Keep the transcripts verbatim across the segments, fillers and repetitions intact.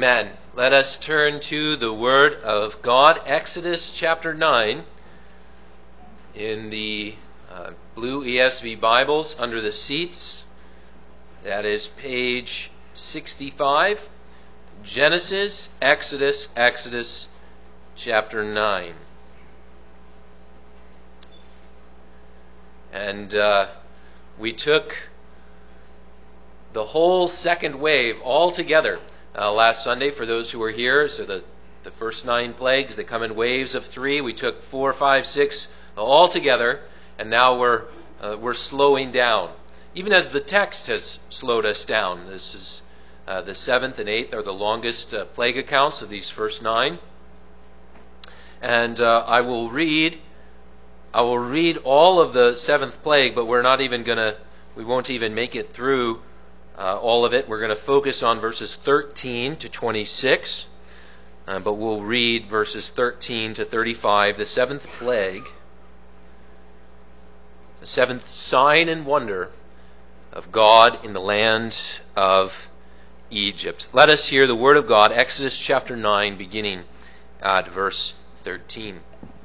Amen. Let us turn to the Word of God, Exodus chapter nine, in the uh, blue E S V Bibles under the seats. That is page sixty-five. Genesis, Exodus, Exodus chapter nine. And uh, we took the whole second wave all together uh, last Sunday for those who were here. So the, the first nine plagues, they come in waves of three. We took four, five, six all together, and now we're uh, we're slowing down. Even as the text has slowed us down. This is uh, the seventh and eighth are the longest uh, plague accounts of these first nine. And uh, I will read I will read all of the seventh plague, but we're not even going to, we won't even make it through uh, all of it. We're going to focus on verses thirteen to twenty-six, uh, but we'll read verses thirteen to thirty-five, the seventh plague, the seventh sign and wonder of God in the land of Egypt. Let us hear the word of God, Exodus chapter nine, beginning at verse thirteen.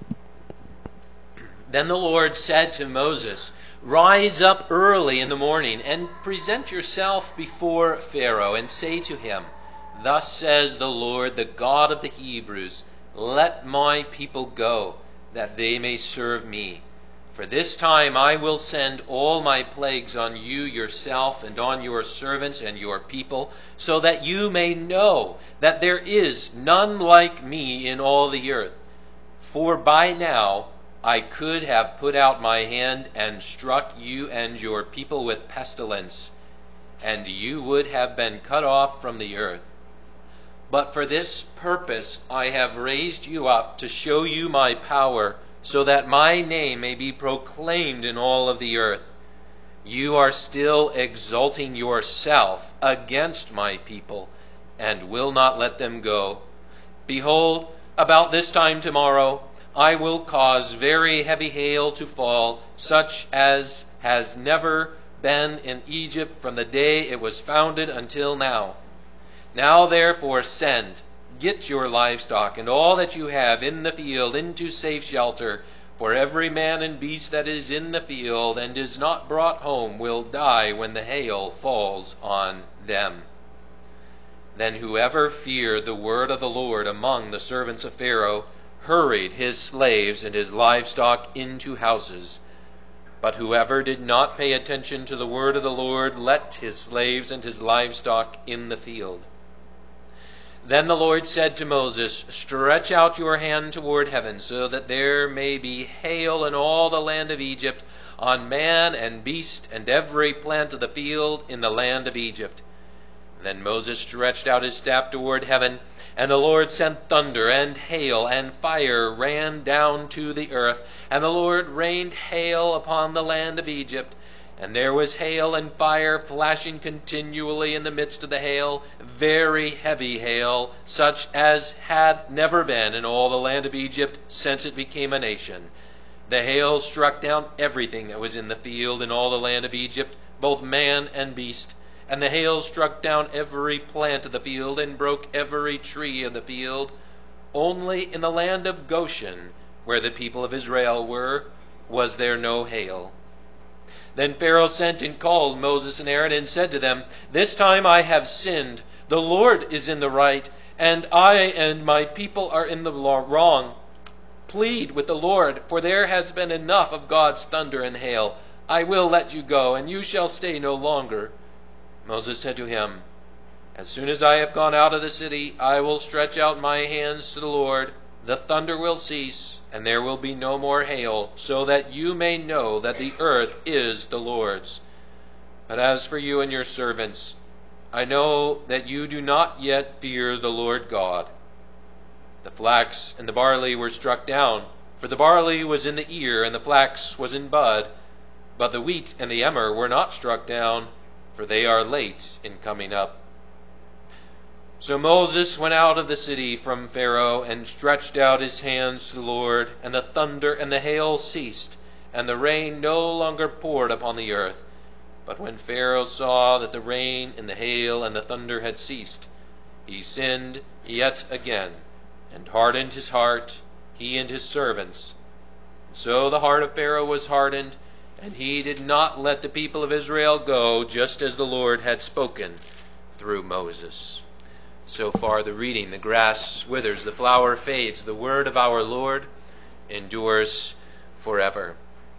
Then the Lord said to Moses, "Rise up early in the morning and present yourself before Pharaoh and say to him, 'Thus says the Lord, the God of the Hebrews, let my people go, that they may serve me. For this time I will send all my plagues on you yourself and on your servants and your people, so that you may know that there is none like me in all the earth. For by now I could have put out my hand and struck you and your people with pestilence, and you would have been cut off from the earth. But for this purpose I have raised you up, to show you my power, so that my name may be proclaimed in all of the earth. You are still exalting yourself against my people, and will not let them go. Behold, about this time tomorrow I will cause very heavy hail to fall, such as has never been in Egypt from the day it was founded until now. Now therefore send, get your livestock and all that you have in the field into safe shelter, for every man and beast that is in the field and is not brought home will die when the hail falls on them.' Then whoever feared the word of the Lord among the servants of Pharaoh hurried his slaves and his livestock into houses. But whoever did not pay attention to the word of the Lord left his slaves and his livestock in the field. Then the Lord said to Moses, 'Stretch out your hand toward heaven, so that there may be hail in all the land of Egypt, on man and beast and every plant of the field in the land of Egypt.' Then Moses stretched out his staff toward heaven, and the Lord sent thunder and hail, and fire ran down to the earth. And the Lord rained hail upon the land of Egypt. And there was hail and fire flashing continually in the midst of the hail, very heavy hail, such as had never been in all the land of Egypt since it became a nation. The hail struck down everything that was in the field in all the land of Egypt, both man and beast. And the hail struck down every plant of the field and broke every tree of the field. Only in the land of Goshen, where the people of Israel were, was there no hail. Then Pharaoh sent and called Moses and Aaron and said to them, 'This time I have sinned. The Lord is in the right, and I and my people are in the wrong. Plead with the Lord, for there has been enough of God's thunder and hail. I will let you go, and you shall stay no longer.' Moses said to him, 'As soon as I have gone out of the city, I will stretch out my hands to the Lord. The thunder will cease, and there will be no more hail, so that you may know that the earth is the Lord's. But as for you and your servants, I know that you do not yet fear the Lord God.' The flax and the barley were struck down, for the barley was in the ear and the flax was in bud. But the wheat and the emmer were not struck down, for they are late in coming up. So Moses went out of the city from Pharaoh and stretched out his hands to the Lord, and the thunder and the hail ceased, and the rain no longer poured upon the earth. But when Pharaoh saw that the rain and the hail and the thunder had ceased, he sinned yet again, and hardened his heart, he and his servants. So the heart of Pharaoh was hardened, and he did not let the people of Israel go, just as the Lord had spoken through Moses. So far the reading. The grass withers, the flower fades. The word of our Lord endures forever.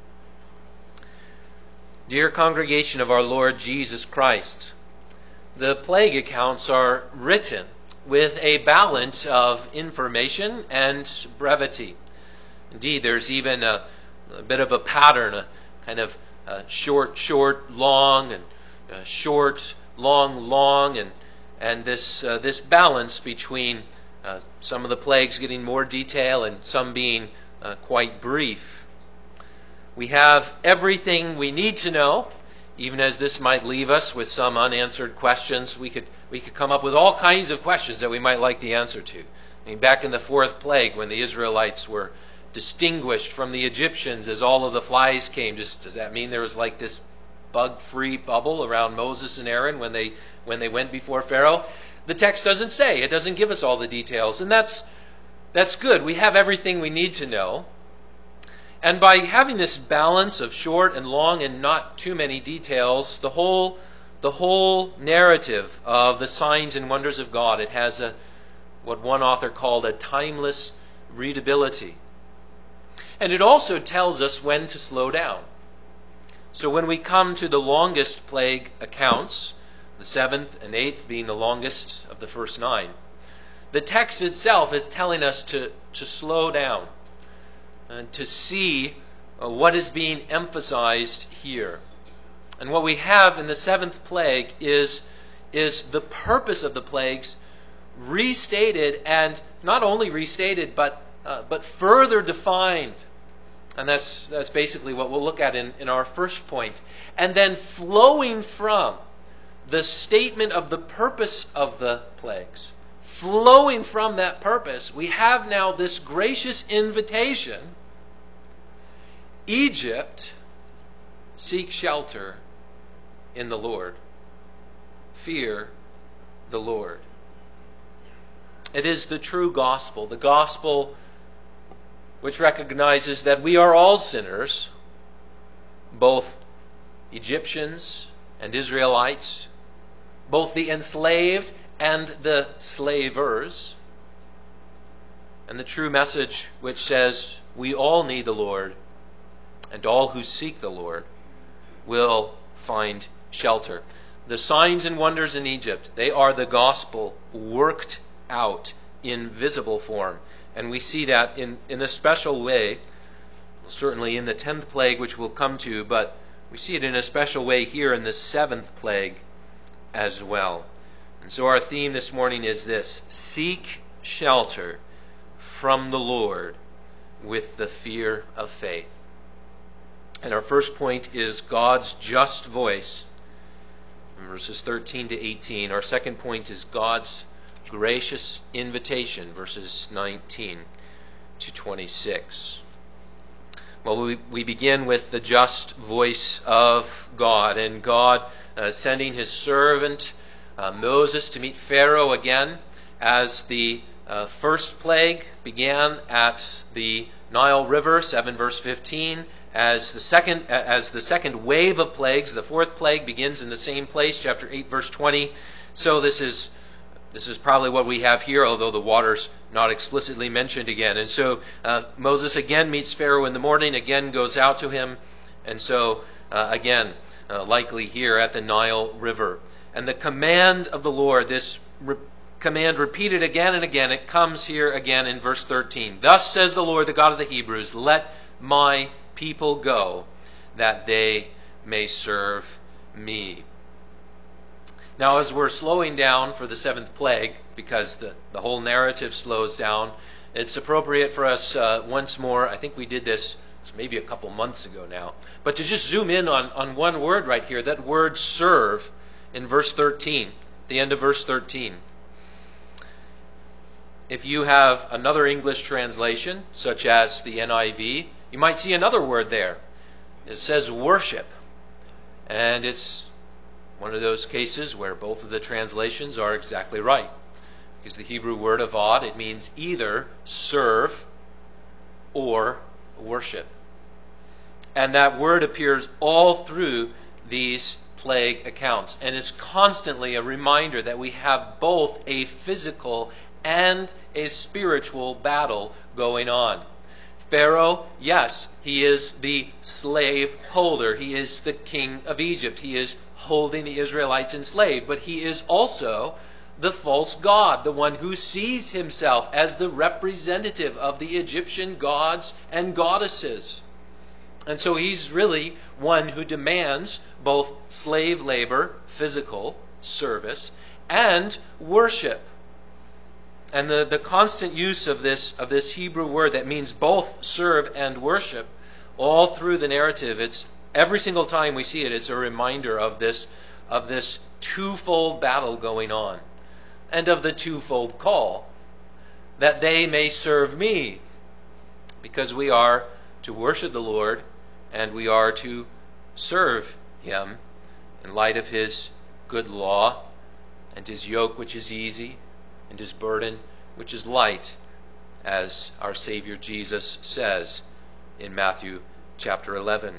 Dear congregation of our Lord Jesus Christ, the plague accounts are written with a balance of information and brevity. Indeed, there's even a, a bit of a pattern, a kind of uh, short, short, long, and uh, short, long, long, and and this uh, this balance between uh, some of the plagues getting more detail and some being uh, quite brief. We have everything we need to know, even as this might leave us with some unanswered questions. We could we could come up with all kinds of questions that we might like the answer to. I mean, back in the fourth plague, when the Israelites were distinguished from the Egyptians as all of the flies came, Just, does that mean there was like this bug-free bubble around Moses and Aaron when they when they went before Pharaoh? The text doesn't say. It doesn't give us all the details, and that's that's good. We have everything we need to know. And by having this balance of short and long and not too many details, the whole the whole narrative of the signs and wonders of God, it has a what one author called a timeless readability. And it also tells us when to slow down. So when we come to the longest plague accounts, the seventh and eighth being the longest of the first nine, the text itself is telling us to, to slow down and to see uh, what is being emphasized here. And what we have in the seventh plague is, is the purpose of the plagues restated, and not only restated, but uh, but further defined. And that's that's basically what we'll look at in, in our first point. And then flowing from the statement of the purpose of the plagues, flowing from that purpose, we have now this gracious invitation. Egypt, seek shelter in the Lord. Fear the Lord. It is the true gospel, the gospel which recognizes that we are all sinners, both Egyptians and Israelites, both the enslaved and the slavers, and the true message which says we all need the Lord, and all who seek the Lord will find shelter. The signs and wonders in Egypt, they are the gospel worked out in visible form. And we see that in, in a special way, certainly in the tenth plague, which we'll come to, but we see it in a special way here in the seventh plague as well. And so our theme this morning is this: seek shelter from the Lord with the fear of faith. And our first point is God's just voice, verses thirteen to eighteen. Our second point is God's gracious invitation, verses nineteen to twenty-six. Well, we, we begin with the just voice of God, and God uh, sending his servant uh, Moses to meet Pharaoh again, as the uh, first plague began at the Nile River, seven verse fifteen. As the second as the second wave of plagues, the fourth plague begins in the same place, chapter eight verse twenty. So this is This is probably what we have here, although the water's not explicitly mentioned again. And so uh, Moses again meets Pharaoh in the morning, again goes out to him, and so uh, again, uh, likely here at the Nile River. And the command of the Lord, this re- command repeated again and again, it comes here again in verse thirteen. Thus says the Lord, the God of the Hebrews, let my people go, that they may serve me. Now, as we're slowing down for the seventh plague, because the, the whole narrative slows down, it's appropriate for us uh, once more, I think we did this maybe a couple months ago now, but to just zoom in on, on one word right here, that word serve in verse thirteen, the end of verse thirteen. If you have another English translation, such as the N I V, you might see another word there. It says worship, and it's one of those cases where both of the translations are exactly right. Because the Hebrew word avad, it means either serve or worship. And that word appears all through these plague accounts, and is constantly a reminder that we have both a physical and a spiritual battle going on. Pharaoh, yes, he is the slave holder. He is the king of Egypt. He is holding the Israelites enslaved, but he is also the false god, the one who sees himself as the representative of the Egyptian gods and goddesses. And so he's really one who demands both slave labor, physical service, and worship. And the, the constant use of this of this Hebrew word that means both serve and worship, all through the narrative, it's every single time we see it, it's a reminder of this of this twofold battle going on, and of the twofold call, that they may serve me, because we are to worship the Lord, and we are to serve him in light of his good law, and his yoke which is easy, and his burden which is light, as our Savior Jesus says in Matthew chapter eleven.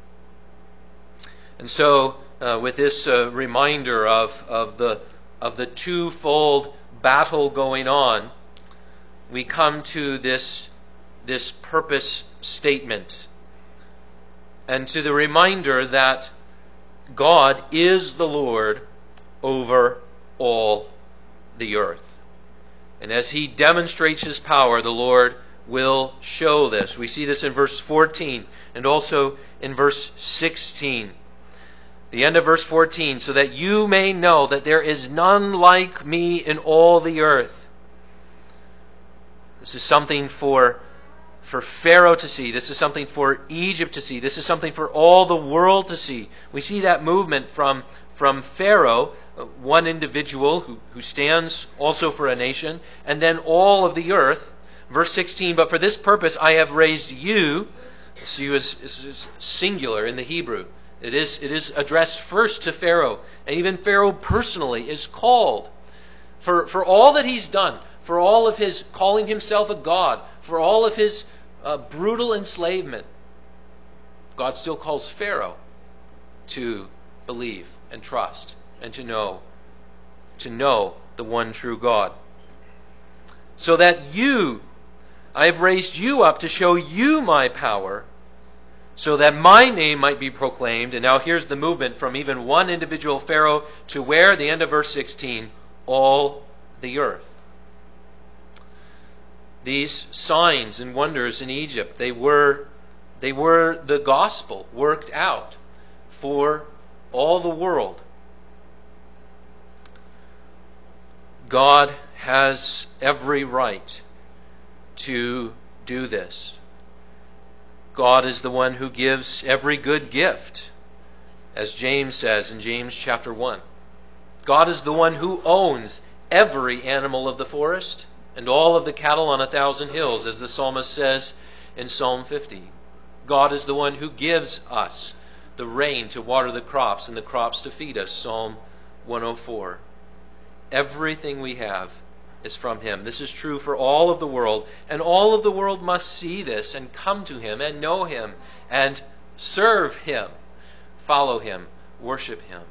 And so, uh, with this uh, reminder of, of the of the twofold battle going on, we come to this this purpose statement, and to the reminder that God is the Lord over all the earth. And as he demonstrates his power, the Lord will show this. We see this in verse fourteen and also in verse sixteen. The end of verse fourteen, so that you may know that there is none like me in all the earth. This is something for, for Pharaoh to see. This is something for Egypt to see. This is something for all the world to see. We see that movement from, from Pharaoh, one individual who, who stands also for a nation, and then all of the earth. Verse sixteen, but for this purpose I have raised you. This you is, is, is singular in the Hebrew. It is, it is addressed first to Pharaoh, and even Pharaoh personally is called. For, for all that he's done, for all of his calling himself a god, for all of his uh, brutal enslavement, God still calls Pharaoh to believe and trust and to know, to know the one true God. So that you, I have raised you up to show you my power, so that my name might be proclaimed. And now here's the movement from even one individual Pharaoh to where? The end of verse sixteen, all the earth. These signs and wonders in Egypt, they were, they were the gospel worked out for all the world. God has every right to do this. God is the one who gives every good gift, as James says in James chapter one. God is the one who owns every animal of the forest and all of the cattle on a thousand hills, as the psalmist says in Psalm fifty. God is the one who gives us the rain to water the crops and the crops to feed us, Psalm one oh four. Everything we have is from him. This is true for all of the world, and all of the world must see this and come to him and know him and serve him, follow him, worship him.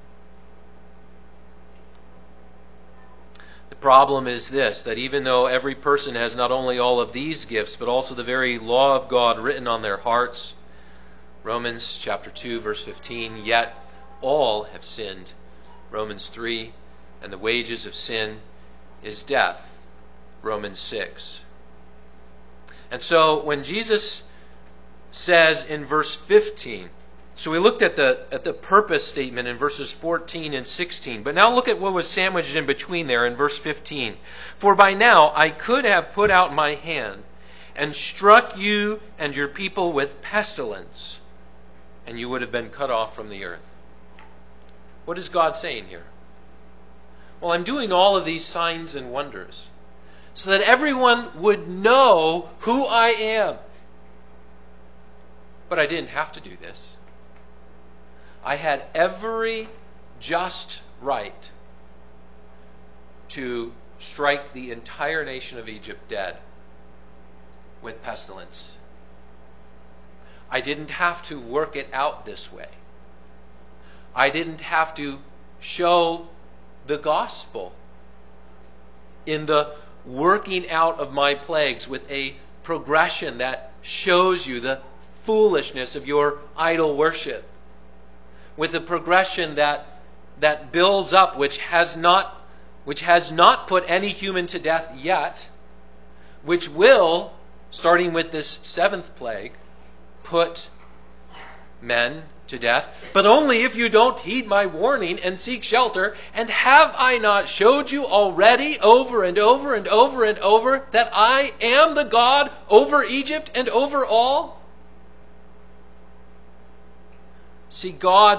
The problem is this, that even though every person has not only all of these gifts, but also the very law of God written on their hearts, Romans chapter two, verse fifteen, yet all have sinned. Romans three, and the wages of sin is death. Romans six. And so when Jesus says in verse fifteen, so we looked at the at the purpose statement in verses fourteen and sixteen, but now look at what was sandwiched in between there in verse fifteen. For by now I could have put out my hand and struck you and your people with pestilence, and you would have been cut off from the earth. What is God saying here? Well, I'm doing all of these signs and wonders so that everyone would know who I am. But I didn't have to do this. I had every just right to strike the entire nation of Egypt dead with pestilence. I didn't have to work it out this way. I didn't have to show the gospel in the working out of my plagues with a progression that shows you the foolishness of your idol worship, with a progression that that builds up, which has not which has not put any human to death yet, which will, starting with this seventh plague, put men to death, but only if you don't heed my warning and seek shelter. And have I not showed you already over and over and over and over that I am the God over Egypt and over all? See, God,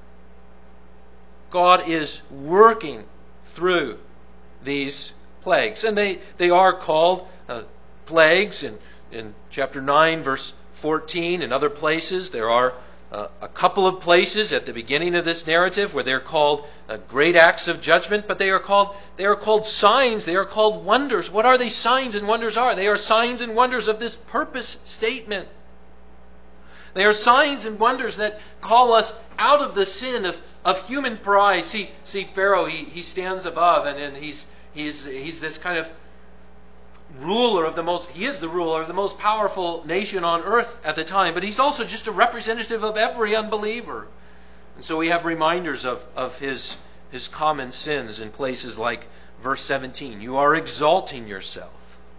God is working through these plagues. And they, they are called uh, plagues. In, in chapter nine, verse fourteen, and other places, there are uh, a couple of places at the beginning of this narrative where they're called uh, great acts of judgment, but they are called they are called signs, they are called wonders. What are these signs and wonders are? They are signs and wonders of this purpose statement. They are signs and wonders that call us out of the sin of, of human pride. See, see Pharaoh, he, he stands above, and, and he's he's he's this kind of ruler of the most, he is the ruler of the most powerful nation on earth at the time, but he's also just a representative of every unbeliever. And so we have reminders of, of his, his common sins in places like verse seventeen. You are exalting yourself.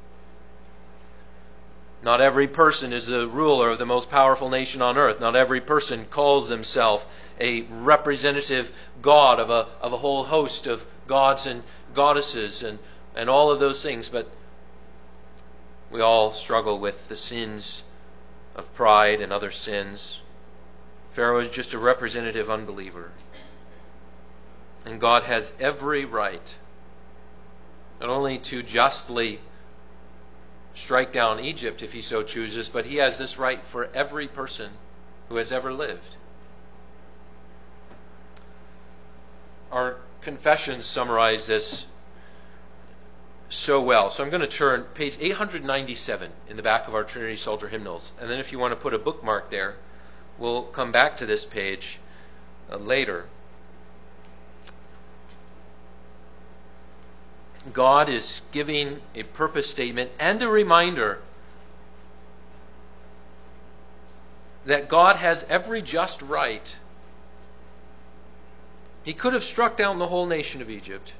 Not every person is the ruler of the most powerful nation on earth. Not every person calls himself a representative god of a, of a whole host of gods and goddesses and, and all of those things, but we all struggle with the sins of pride and other sins. Pharaoh is just a representative unbeliever. And God has every right not only to justly strike down Egypt if he so chooses, but he has this right for every person who has ever lived. Our confessions summarize this so well. So I'm going to turn page eight ninety-seven in the back of our Trinity Psalter hymnals. And then if you want to put a bookmark there, we'll come back to this page uh, later. God is giving a purpose statement and a reminder that God has every just right. He could have struck down the whole nation of Egypt.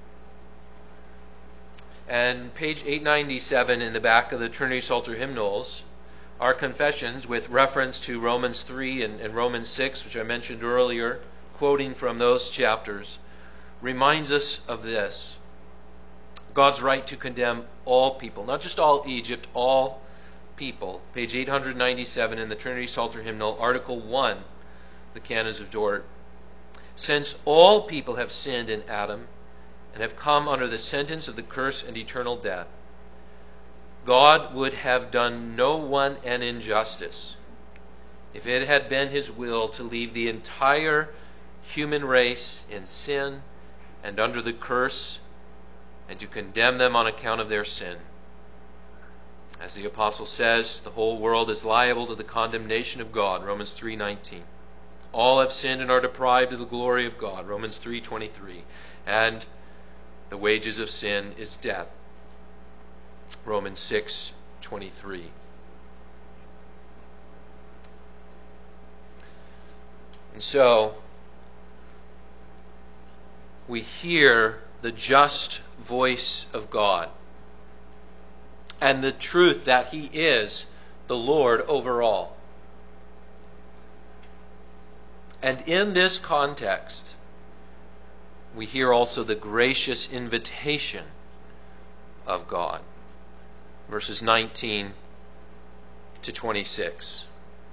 And page eight ninety-seven in the back of the Trinity Psalter hymnals, our confessions with reference to Romans three and, and Romans six, which I mentioned earlier, quoting from those chapters, reminds us of this. God's right to condemn all people, not just all Egypt, all people. Page eight ninety-seven in the Trinity Psalter hymnal, Article one, the Canons of Dort. Since all people have sinned in Adam, and have come under the sentence of the curse and eternal death, God would have done no one an injustice if it had been his will to leave the entire human race in sin and under the curse, and to condemn them on account of their sin. As the apostle says, the whole world is liable to the condemnation of God, Romans three nineteen. All have sinned and are deprived of the glory of God, Romans three twenty-three. And the wages of sin is death, Romans six twenty-three. And so we hear the just voice of God and the truth that he is the Lord over all. And in this context, we hear also the gracious invitation of God. Verses nineteen to twenty-six.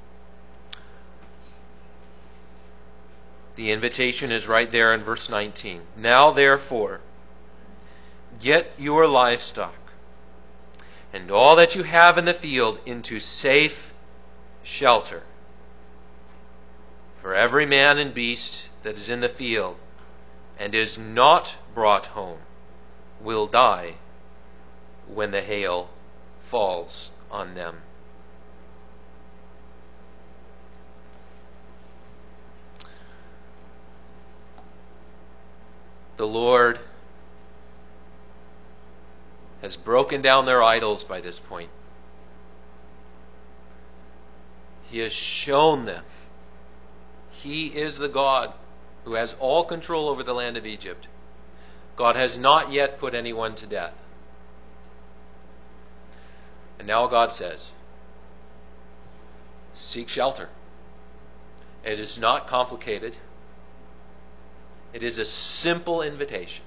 The invitation is right there in verse nineteen. Now therefore, get your livestock and all that you have in the field into safe shelter. For every man and beast that is in the field and is not brought home will die when the hail falls on them. The Lord has broken down their idols by this point. He has shown them He is the God who has all control over the land of Egypt. God has not yet put anyone to death. And now God says, seek shelter. It is not complicated. It is a simple invitation.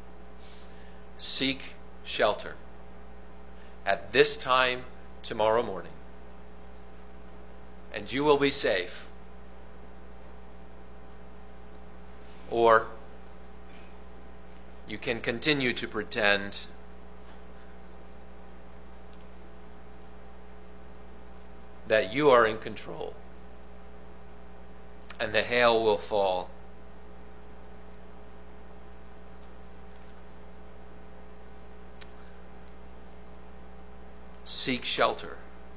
Seek shelter at this time tomorrow morning, and you will be safe. Or you can continue to pretend that you are in control and the hail will fall. Seek shelter.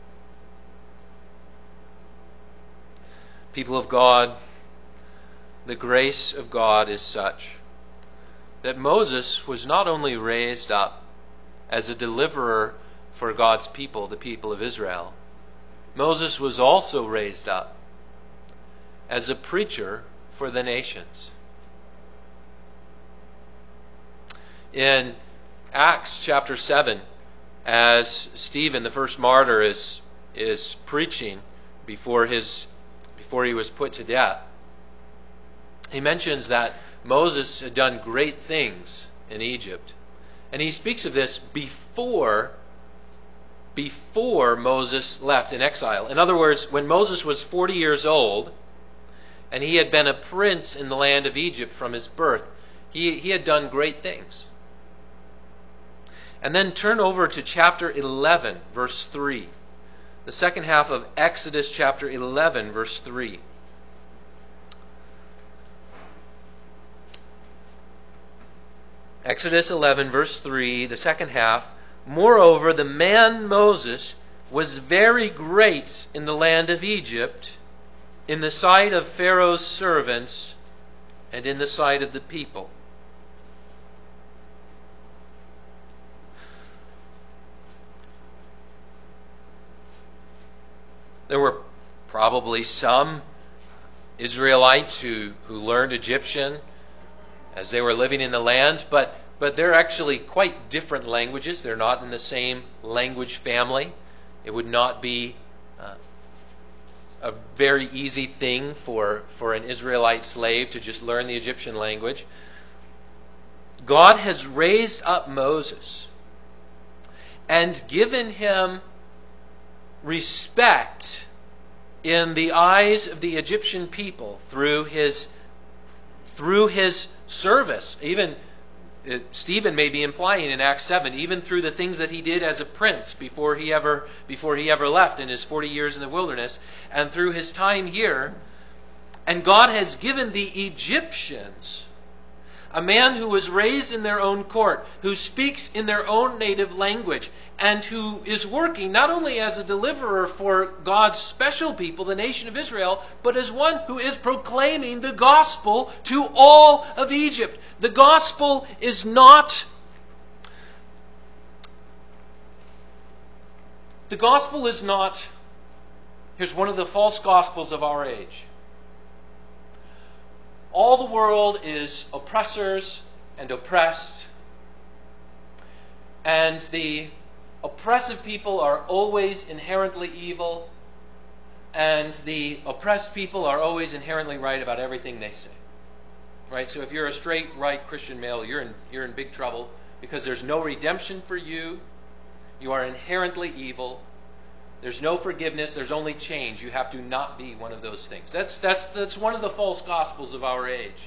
People of God, the grace of God is such that Moses was not only raised up as a deliverer for God's people, the people of Israel, Moses was also raised up as a preacher for the nations. In Acts chapter seven, as Stephen, the first martyr, is is preaching before his before he was put to death, he mentions that Moses had done great things in Egypt. And he speaks of this before before Moses left in exile. In other words, when Moses was forty years old and he had been a prince in the land of Egypt from his birth, he, he had done great things. And then turn over to chapter eleven, verse three. The second half of Exodus chapter eleven, verse three. Exodus eleven, verse three, the second half. Moreover, the man Moses was very great in the land of Egypt, in the sight of Pharaoh's servants, and in the sight of the people. There were probably some Israelites who, who learned Egyptian as they were living in the land, but but they're actually quite different languages. They're not in the same language family. It would not be uh, a very easy thing for, for an Israelite slave to just learn the Egyptian language. God has raised up Moses and given him respect in the eyes of the Egyptian people through his through his service. Even uh, Stephen may be implying in Acts seven, even through the things that he did as a prince before he ever before he ever left in his forty years in the wilderness, and through his time here. And God has given the Egyptians a man who was raised in their own court, who speaks in their own native language, and who is working not only as a deliverer for God's special people, the nation of Israel, but as one who is proclaiming the gospel to all of Egypt. The gospel is not... The gospel is not... Here's one of the false gospels of our age. All the world is oppressors and oppressed, and the oppressive people are always inherently evil, and the oppressed people are always inherently right about everything they say. Right? So if you're a straight, right Christian male, you're in you're in big trouble because there's no redemption for you. You are inherently evil. There's no forgiveness. There's only change. You have to not be one of those things. That's that's that's one of the false gospels of our age.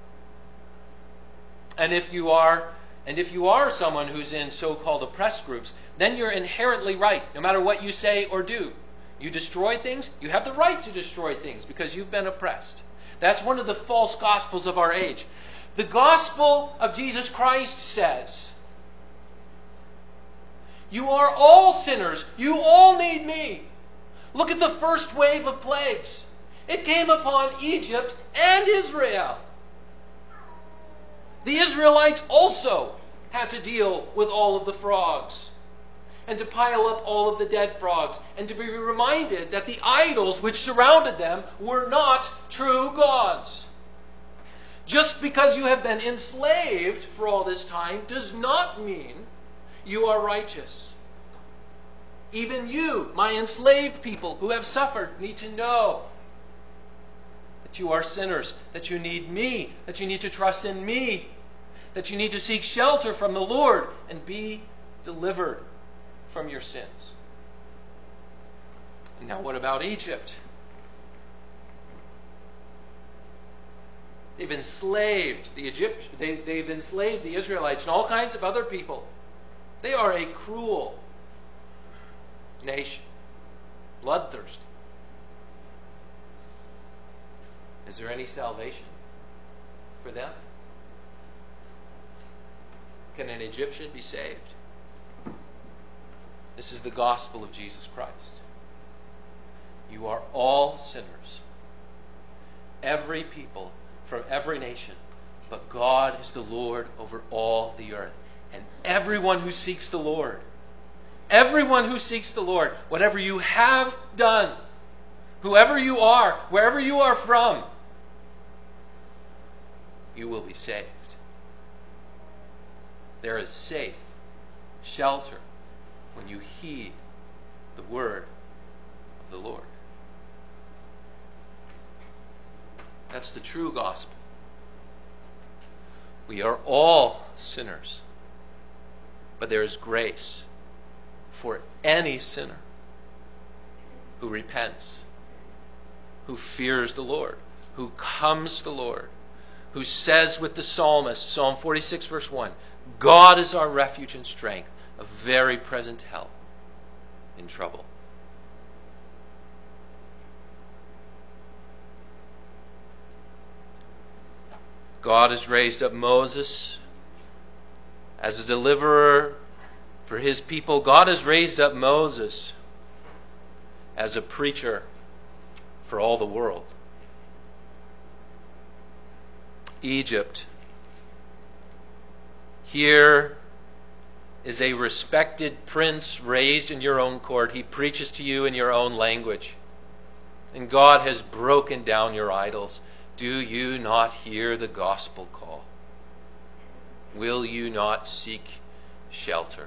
And if you are and if you are someone who's in so-called oppressed groups, then you're inherently right, no matter what you say or do. You destroy things. You have the right to destroy things because you've been oppressed. That's one of the false gospels of our age. The gospel of Jesus Christ says You are all sinners. You all need me. Look at the first wave of plagues. It came upon Egypt and Israel. The Israelites also had to deal with all of the frogs, and to pile up all of the dead frogs, and to be reminded that the idols which surrounded them were not true gods. Just because you have been enslaved for all this time does not mean you are righteous. Even you, my enslaved people who have suffered, need to know that you are sinners, that you need me, that you need to trust in me, that you need to seek shelter from the Lord and be delivered from your sins. And now what about Egypt? They've enslaved the Egypt, they, they've enslaved the Israelites and all kinds of other people. They are a cruel nation, bloodthirsty. Is there any salvation for them? Can an Egyptian be saved? This is the gospel of Jesus Christ. You are all sinners. Every people from every nation. But God is the Lord over all the earth. And everyone who seeks the Lord, everyone who seeks the Lord, whatever you have done, whoever you are, wherever you are from, you will be saved. There is safe shelter when you heed the word of the Lord. That's the true gospel. We are all sinners, but there is grace for any sinner who repents, who fears the Lord, who comes to the Lord, who says with the psalmist, Psalm forty-six verse one, God is our refuge and strength, a very present help in trouble. God has raised up Moses as a deliverer for his people. God has raised up Moses as a preacher for all the world. Egypt. Here is a respected prince raised in your own court. He preaches to you in your own language. And God has broken down your idols. Do you not hear the gospel call? Will you not seek shelter?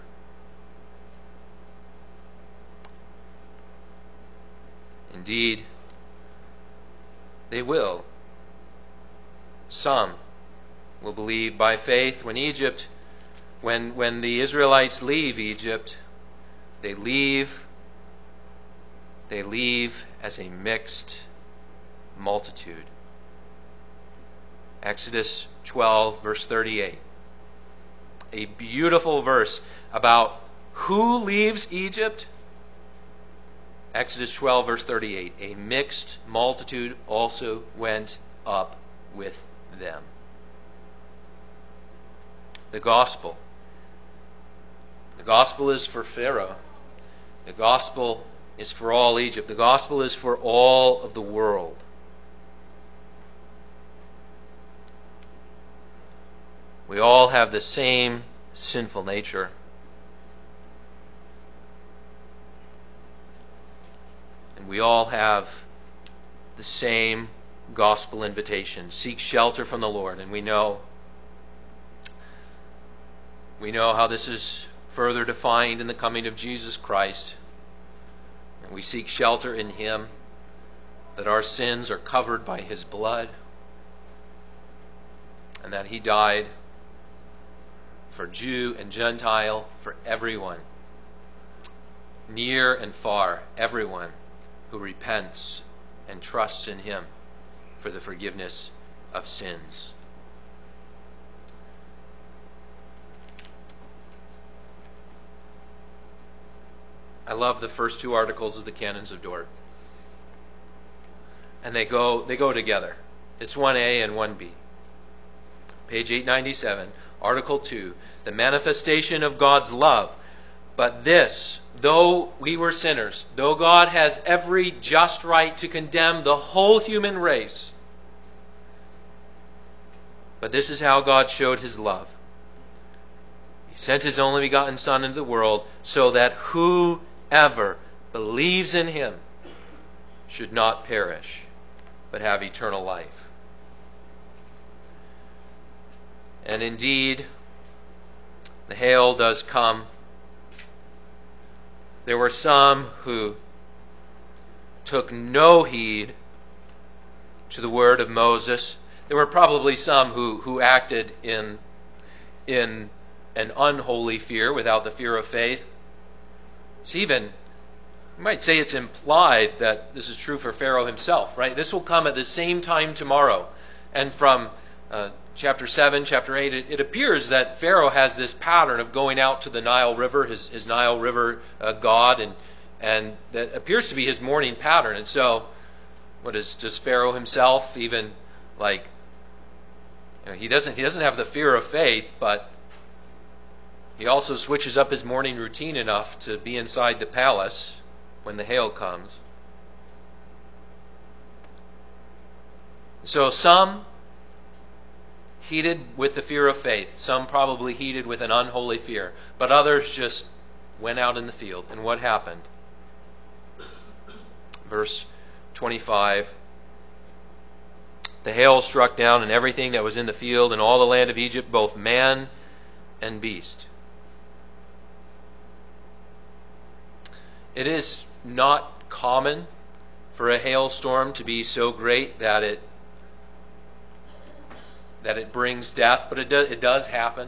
Indeed, they will. Some will believe by faith. When Egypt, when, when the Israelites leave Egypt, they leave, they leave as a mixed multitude. Exodus twelve, verse thirty-eight. A beautiful verse about who leaves Egypt. Exodus twelve, verse thirty-eight. A mixed multitude also went up with them. The gospel. The gospel is for Pharaoh. The gospel is for all Egypt. The gospel is for all of the world. We all have the same sinful nature. And we all have the same gospel invitation. Seek shelter from the Lord. And we know, we know how this is further defined in the coming of Jesus Christ. And we seek shelter in Him, that our sins are covered by His blood, and that He died for Jew and Gentile, for everyone, near and far, everyone who repents and trusts in Him for the forgiveness of sins. I love the first two articles of the Canons of Dort. And they go they go together. It's one A and one B. Page eight ninety-seven, Article two, the manifestation of God's love But this, though we were sinners, though God has every just right to condemn the whole human race, but this is how God showed his love. He sent his only begotten Son into the world so that whoever believes in him should not perish, but have eternal life. And indeed, the hail does come. There were some who took no heed to the word of Moses. There were probably some who, who acted in, in an unholy fear without the fear of faith. It's even, you might say it's implied that this is true for Pharaoh himself, right? This will come at the same time tomorrow. And from uh, chapter seven, chapter eight, it, it appears that Pharaoh has this pattern of going out to the Nile River, his, his Nile River uh, god, and and that appears to be his morning pattern. And so, what is does Pharaoh himself even like? You know, he doesn't he doesn't have the fear of faith, but he also switches up his morning routine enough to be inside the palace when the hail comes. So some heated with the fear of faith, some probably heated with an unholy fear, but others just went out in the field. And what happened? Verse twenty-five. The hail struck down and everything that was in the field and all the land of Egypt, both man and beast. It is not common for a hailstorm to be so great that it that it brings death, but it does, it does happen.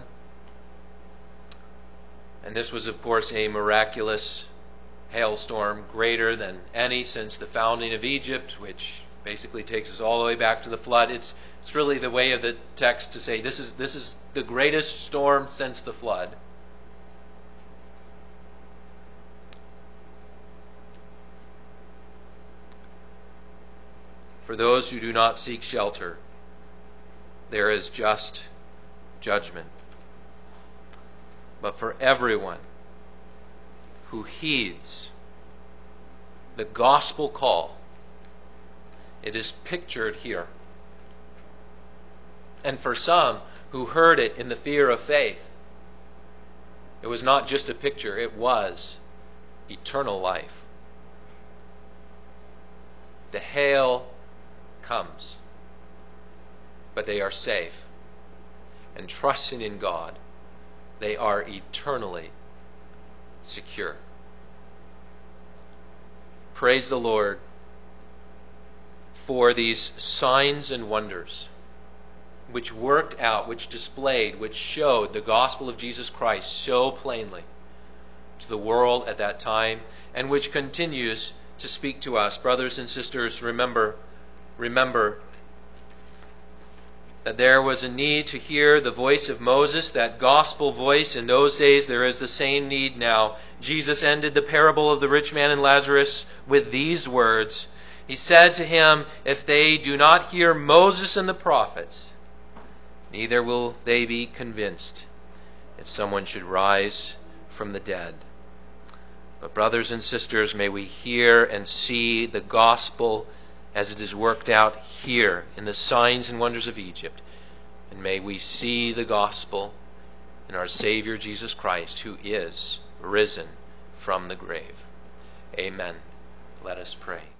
And this was, of course, a miraculous hailstorm, greater than any since the founding of Egypt, which basically takes us all the way back to the flood. It's it's really the way of the text to say this is this is the greatest storm since the flood. For those who do not seek shelter, there is just judgment. But for everyone who heeds the gospel call, it is pictured here. And for some who heard it in the fear of faith, it was not just a picture, it was eternal life. The hail comes, but they are safe. And trusting in God, they are eternally secure. Praise the Lord for these signs and wonders which worked out, which displayed, which showed the gospel of Jesus Christ so plainly to the world at that time, and which continues to speak to us. Brothers and sisters, remember, remember that there was a need to hear the voice of Moses, that gospel voice. In those days, there is the same need now. Jesus ended the parable of the rich man and Lazarus with these words. He said to him, "If they do not hear Moses and the prophets, neither will they be convinced if someone should rise from the dead." But brothers and sisters, may we hear and see the gospel as it is worked out here in the signs and wonders of Egypt. And may we see the gospel in our Savior Jesus Christ, who is risen from the grave. Amen. Let us pray.